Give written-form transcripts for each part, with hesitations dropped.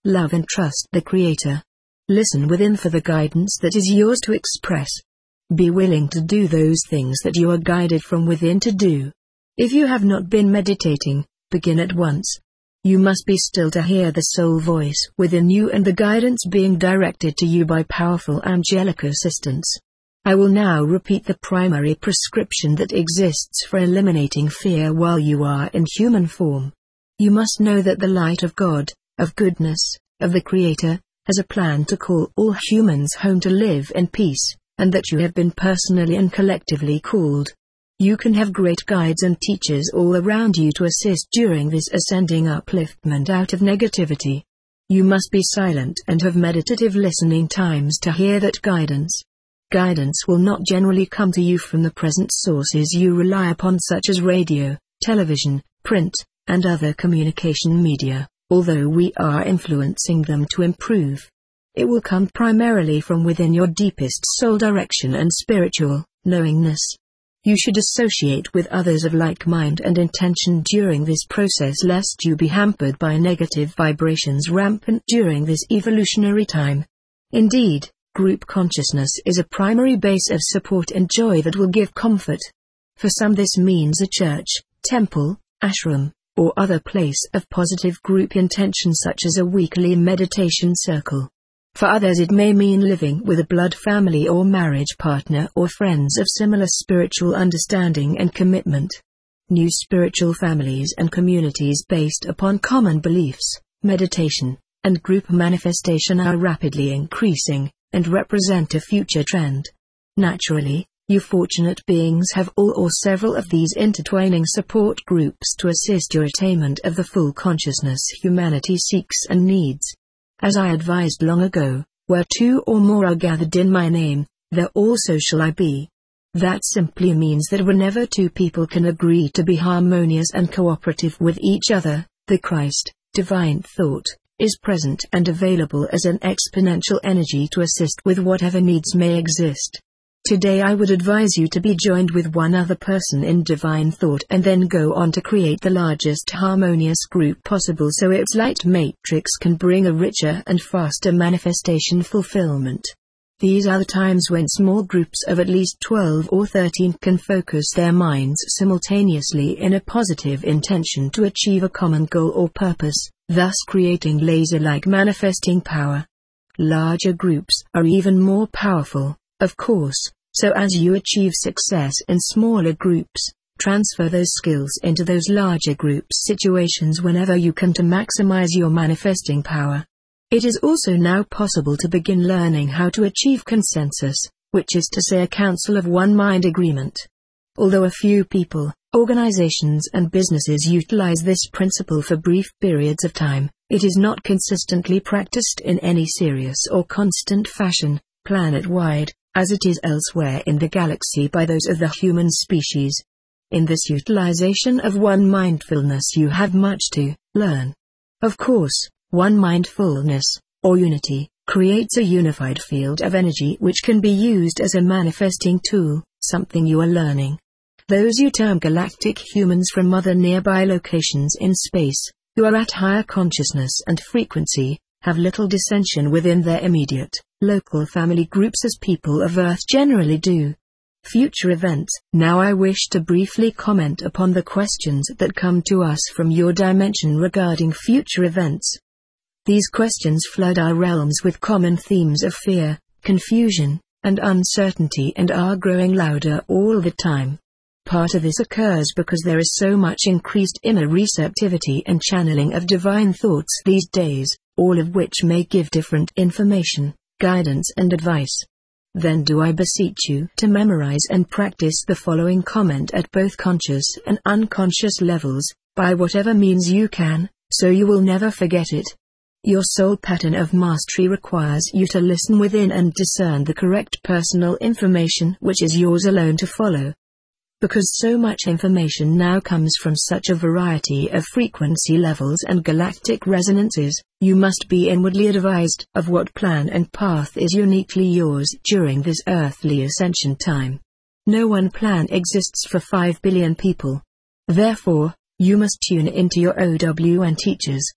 Love and trust the Creator. Listen within for the guidance that is yours to express. Be willing to do those things that you are guided from within to do. If you have not been meditating, begin at once. You must be still to hear the soul voice within you and the guidance being directed to you by powerful angelic assistants. I will now repeat the primary prescription that exists for eliminating fear while you are in human form. You must know that the light of God, of goodness, of the Creator, has a plan to call all humans home to live in peace, and that you have been personally and collectively called. You can have great guides and teachers all around you to assist during this ascending upliftment out of negativity. You must be silent and have meditative listening times to hear that guidance. Guidance will not generally come to you from the present sources you rely upon, such as radio, television, print, and other communication media, although we are influencing them to improve. It will come primarily from within your deepest soul direction and spiritual knowingness. You should associate with others of like mind and intention during this process, lest you be hampered by negative vibrations rampant during this evolutionary time. Indeed, group consciousness is a primary base of support and joy that will give comfort. For some this means a church, temple, ashram, or other place of positive group intention, such as a weekly meditation circle. For others it may mean living with a blood family or marriage partner or friends of similar spiritual understanding and commitment. New spiritual families and communities based upon common beliefs, meditation, and group manifestation are rapidly increasing, and represent a future trend. Naturally, you fortunate beings have all or several of these intertwining support groups to assist your attainment of the full consciousness humanity seeks and needs. As I advised long ago, where two or more are gathered in my name, there also shall I be. That simply means that whenever two people can agree to be harmonious and cooperative with each other, the Christ, divine thought, is present and available as an exponential energy to assist with whatever needs may exist. Today I would advise you to be joined with one other person in divine thought and then go on to create the largest harmonious group possible, so its light matrix can bring a richer and faster manifestation fulfillment. These are the times when small groups of at least 12 or 13 can focus their minds simultaneously in a positive intention to achieve a common goal or purpose, thus creating laser-like manifesting power. Larger groups are even more powerful, of course, so as you achieve success in smaller groups, transfer those skills into those larger groups situations whenever you can to maximize your manifesting power. It is also now possible to begin learning how to achieve consensus, which is to say a council of one mind agreement. Although a few people, organizations and businesses utilize this principle for brief periods of time, it is not consistently practiced in any serious or constant fashion, planet-wide, as it is elsewhere in the galaxy by those of the human species. In this utilization of one mindfulness you have much to learn. Of course, one mindfulness, or unity, creates a unified field of energy which can be used as a manifesting tool, something you are learning. Those you term galactic humans from other nearby locations in space, who are at higher consciousness and frequency, have little dissension within their immediate, local family groups as people of Earth generally do. Future events. Now I wish to briefly comment upon the questions that come to us from your dimension regarding future events. These questions flood our realms with common themes of fear, confusion, and uncertainty and are growing louder all the time. Part of this occurs because there is so much increased inner receptivity and channeling of divine thoughts these days, all of which may give different information, guidance and advice. Then do I beseech you to memorize and practice the following comment at both conscious and unconscious levels, by whatever means you can, so you will never forget it. Your soul pattern of mastery requires you to listen within and discern the correct personal information which is yours alone to follow. Because so much information now comes from such a variety of frequency levels and galactic resonances, you must be inwardly advised of what plan and path is uniquely yours during this earthly ascension time. No one plan exists for 5 billion people. Therefore, you must tune into your OWN teachers.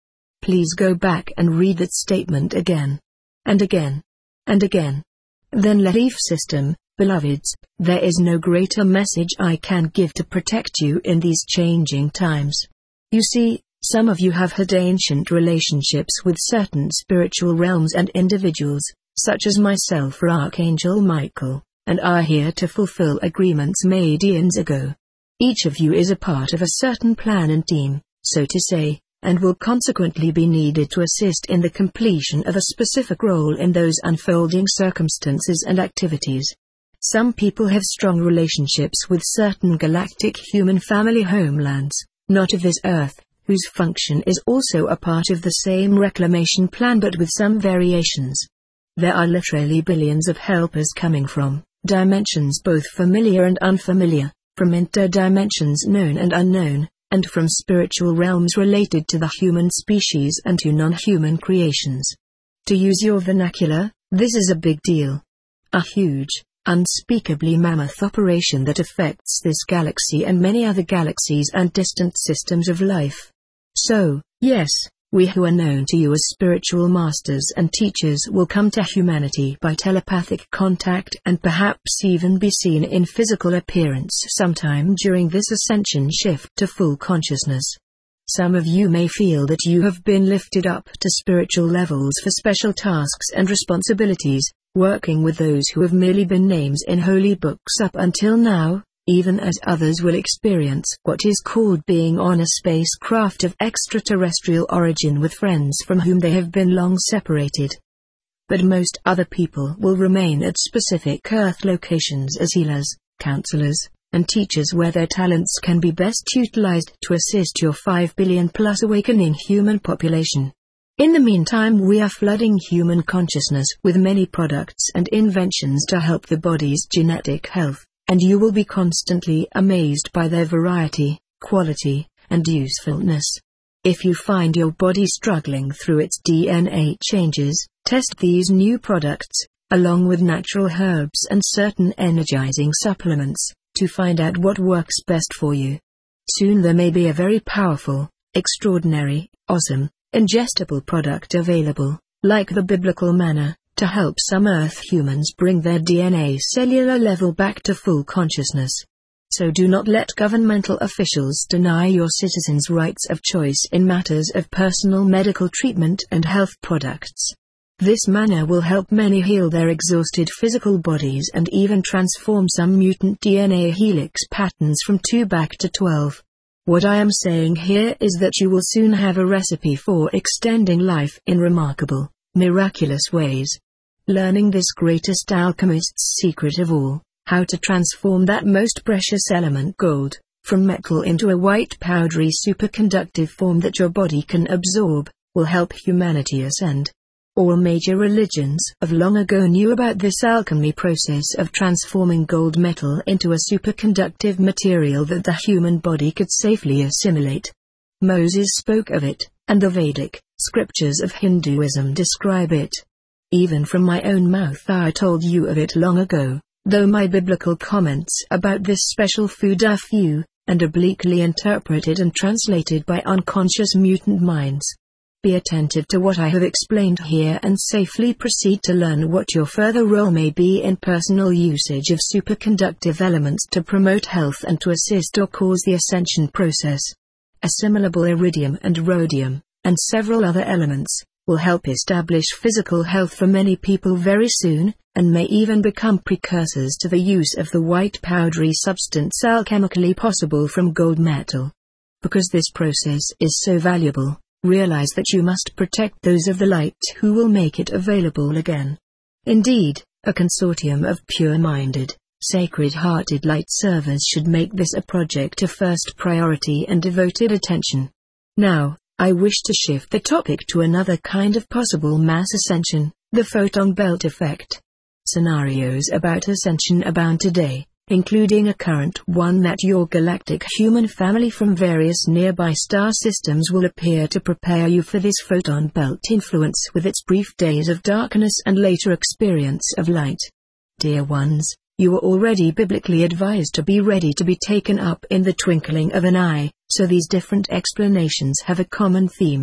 please go back and read that statement again. And again. And again. Then belief system, beloveds, there is no greater message I can give to protect you in these changing times. You see, some of you have had ancient relationships with certain spiritual realms and individuals, such as myself or Archangel Michael, and are here to fulfill agreements made eons ago. Each of you is a part of a certain plan and team, so to say, and will consequently be needed to assist in the completion of a specific role in those unfolding circumstances and activities. Some people have strong relationships with certain galactic human family homelands, not of this earth, whose function is also a part of the same reclamation plan but with some variations. There are literally billions of helpers coming from dimensions both familiar and unfamiliar, from interdimensions known and unknown, and from spiritual realms related to the human species and to non-human creations. To use your vernacular, this is a big deal. A huge, unspeakably mammoth operation that affects this galaxy and many other galaxies and distant systems of life. So, yes, we who are known to you as spiritual masters and teachers will come to humanity by telepathic contact and perhaps even be seen in physical appearance sometime during this ascension shift to full consciousness. Some of you may feel that you have been lifted up to spiritual levels for special tasks and responsibilities, working with those who have merely been names in holy books up until now, even as others will experience what is called being on a spacecraft of extraterrestrial origin with friends from whom they have been long separated. But most other people will remain at specific Earth locations as healers, counselors, and teachers where their talents can be best utilized to assist your 5 billion plus awakening human population. In the meantime, we are flooding human consciousness with many products and inventions to help the body's genetic health, and you will be constantly amazed by their variety, quality, and usefulness. If you find your body struggling through its DNA changes, test these new products, along with natural herbs and certain energizing supplements, to find out what works best for you. Soon there may be a very powerful, extraordinary, awesome, ingestible product available, like the biblical manna, to help some Earth humans bring their DNA cellular level back to full consciousness. So do not let governmental officials deny your citizens' rights of choice in matters of personal medical treatment and health products. This manna will help many heal their exhausted physical bodies and even transform some mutant DNA helix patterns from 2 back to 12. What I am saying here is that you will soon have a recipe for extending life in remarkable, miraculous ways. Learning this greatest alchemist's secret of all, how to transform that most precious element gold, from metal into a white powdery superconductive form that your body can absorb, will help humanity ascend. All major religions of long ago knew about this alchemy process of transforming gold metal into a superconductive material that the human body could safely assimilate. Moses spoke of it, and the Vedic scriptures of Hinduism describe it. Even from my own mouth I told you of it long ago, though my biblical comments about this special food are few, and obliquely interpreted and translated by unconscious mutant minds. Be attentive to what I have explained here and safely proceed to learn what your further role may be in personal usage of superconductive elements to promote health and to assist or cause the ascension process. Assimilable iridium and rhodium, and several other elements, will help establish physical health for many people very soon, and may even become precursors to the use of the white powdery substance alchemically possible from gold metal. Because this process is so valuable, realize that you must protect those of the light who will make it available again. Indeed, a consortium of pure-minded, sacred-hearted light servers should make this a project of first priority and devoted attention. Now, I wish to shift the topic to another kind of possible mass ascension, the photon belt effect. Scenarios about ascension abound today, including a current one that your galactic human family from various nearby star systems will appear to prepare you for this photon belt influence with its brief days of darkness and later experience of light. Dear ones, you are already biblically advised to be ready to be taken up in the twinkling of an eye, so these different explanations have a common theme: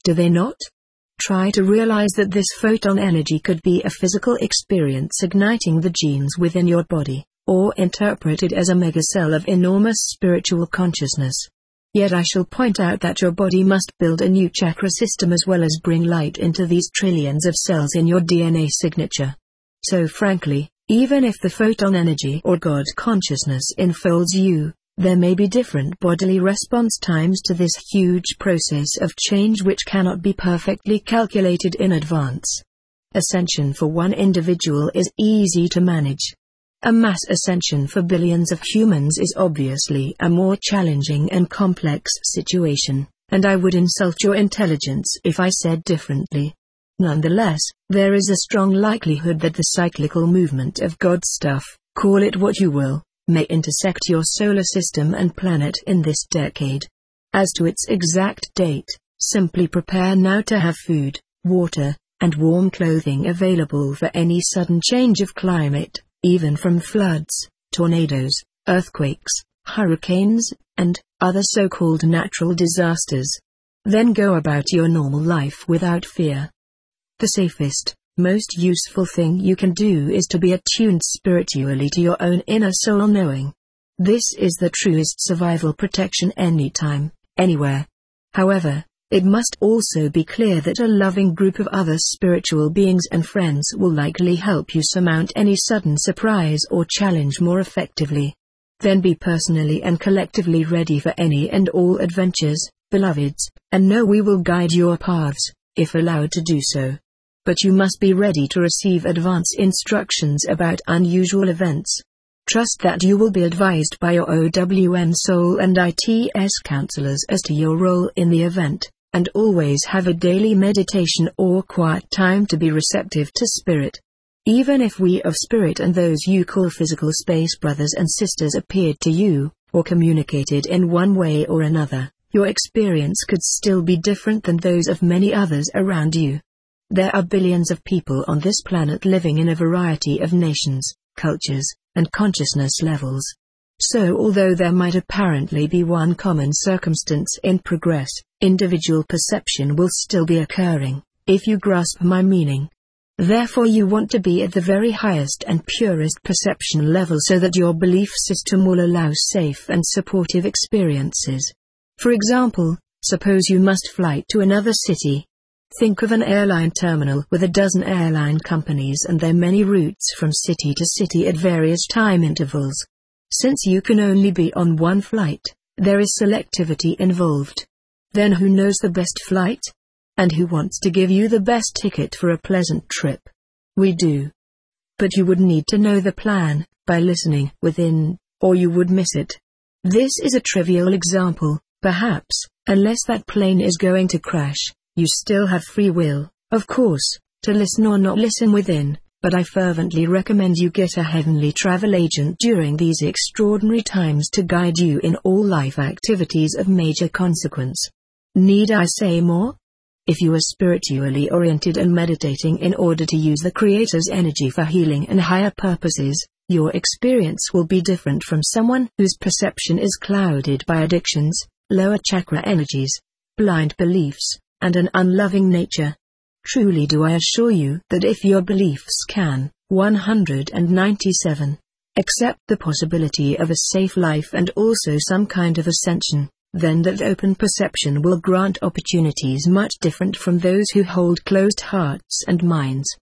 do they not? Try to realize that this photon energy could be a physical experience igniting the genes within your body, or interpreted as a megacell of enormous spiritual consciousness. Yet I shall point out that your body must build a new chakra system as well as bring light into these trillions of cells in your DNA signature. So frankly, even if the photon energy or God consciousness enfolds you, there may be different bodily response times to this huge process of change which cannot be perfectly calculated in advance. Ascension for one individual is easy to manage. A mass ascension for billions of humans is obviously a more challenging and complex situation, and I would insult your intelligence if I said differently. Nonetheless, there is a strong likelihood that the cyclical movement of God stuff, call it what you will, may intersect your solar system and planet in this decade. As to its exact date, simply prepare now to have food, water, and warm clothing available for any sudden change of climate, even from floods, tornadoes, earthquakes, hurricanes, and other so-called natural disasters. Then go about your normal life without fear. The safest, most useful thing you can do is to be attuned spiritually to your own inner soul knowing. This is the truest survival protection anytime, anywhere. However, it must also be clear that a loving group of other spiritual beings and friends will likely help you surmount any sudden surprise or challenge more effectively. Then be personally and collectively ready for any and all adventures, beloveds, and know we will guide your paths, if allowed to do so. But you must be ready to receive advance instructions about unusual events. Trust that you will be advised by your OWN soul and ITS counselors as to your role in the event. And always have a daily meditation or quiet time to be receptive to spirit. Even if we of spirit and those you call physical space brothers and sisters appeared to you, or communicated in one way or another, your experience could still be different than those of many others around you. There are billions of people on this planet living in a variety of nations, cultures, and consciousness levels. So although there might apparently be one common circumstance in progress, individual perception will still be occurring, if you grasp my meaning. Therefore you want to be at the very highest and purest perception level so that your belief system will allow safe and supportive experiences. For example, suppose you must fly to another city. Think of an airline terminal with a dozen airline companies and their many routes from city to city at various time intervals. Since you can only be on one flight, there is selectivity involved. Then who knows the best flight? And who wants to give you the best ticket for a pleasant trip? We do. But you would need to know the plan, by listening within, or you would miss it. This is a trivial example, perhaps, unless that plane is going to crash, you still have free will, of course, to listen or not listen within. But I fervently recommend you get a heavenly travel agent during these extraordinary times to guide you in all life activities of major consequence. Need I say more? If you are spiritually oriented and meditating in order to use the Creator's energy for healing and higher purposes, your experience will be different from someone whose perception is clouded by addictions, lower chakra energies, blind beliefs, and an unloving nature. Truly do I assure you that if your beliefs can, 197, accept the possibility of a safe life and also some kind of ascension, then that open perception will grant opportunities much different from those who hold closed hearts and minds.